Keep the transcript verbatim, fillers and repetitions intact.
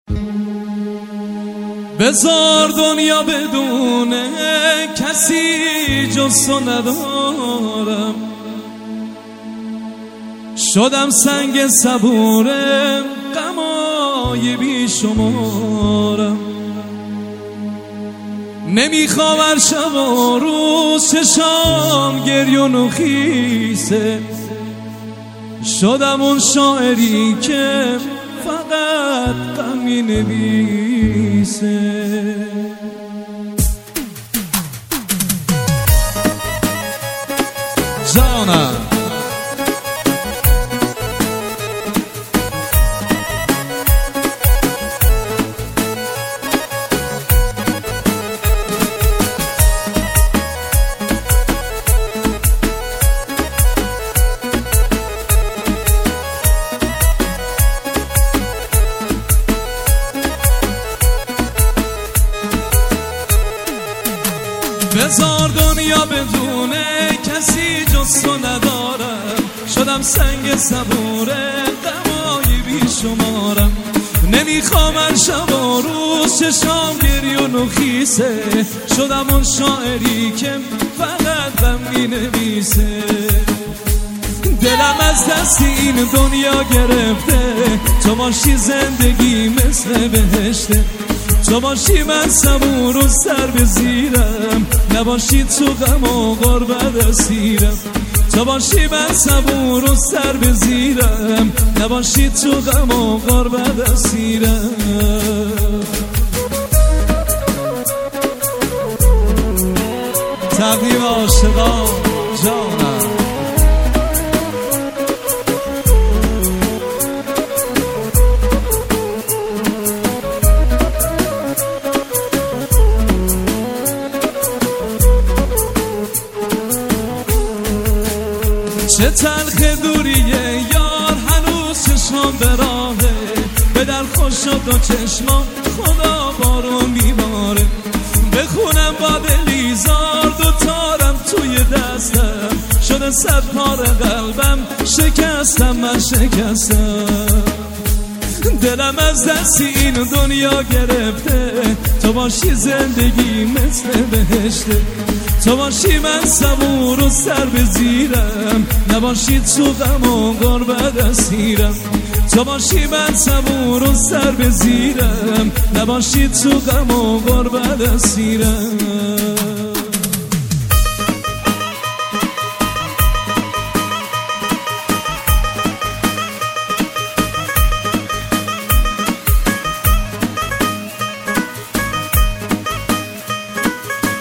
بذار دنیا بدونه کسی جز تو ندارم، شدم سنگ صبورم غمای بی شمارم. نمیخوام هر شب و روز چشام گریون و خیسه، شدم اون شاعری که فقط غم می‌نویسه. جانم بذار دنیا بدونه کسی جز تو ندارم، شدم سنگ صبوره غمای بی شمارم. نمیخوام هر شب و روز چشام گریون و خیسه، شدم اون شاعری که فقط غم مینویسه. دلم از دست این دنیا گرفته، تو باشی زندگی مثل بهشته. تو باشی من صبور و سر به زیرم، نباشی تو غم و غربت اسیرم. تو باشی من صبور و سر به زیرم، نباشی تو غم و غربت اسیرم. تقدیم عاشقان جانم. چه تلخ دوریه یار هنوز چشمان به راهه، به در خوش شد و چشمان خدا بارون میباره. بخونم با دلیزار دو تارم توی دستم، شده صد پار قلبم شکستم من شکستم. دلم از دست این دنیا گرفته، تو باشی زندگی مثل بهشته. تو باشی من صبور و سر به زیرم، نباشی تو غم و غربت اسیرم. تو باشی من صبور و سر به زیرم، نباشی تو غم و غربت اسیرم.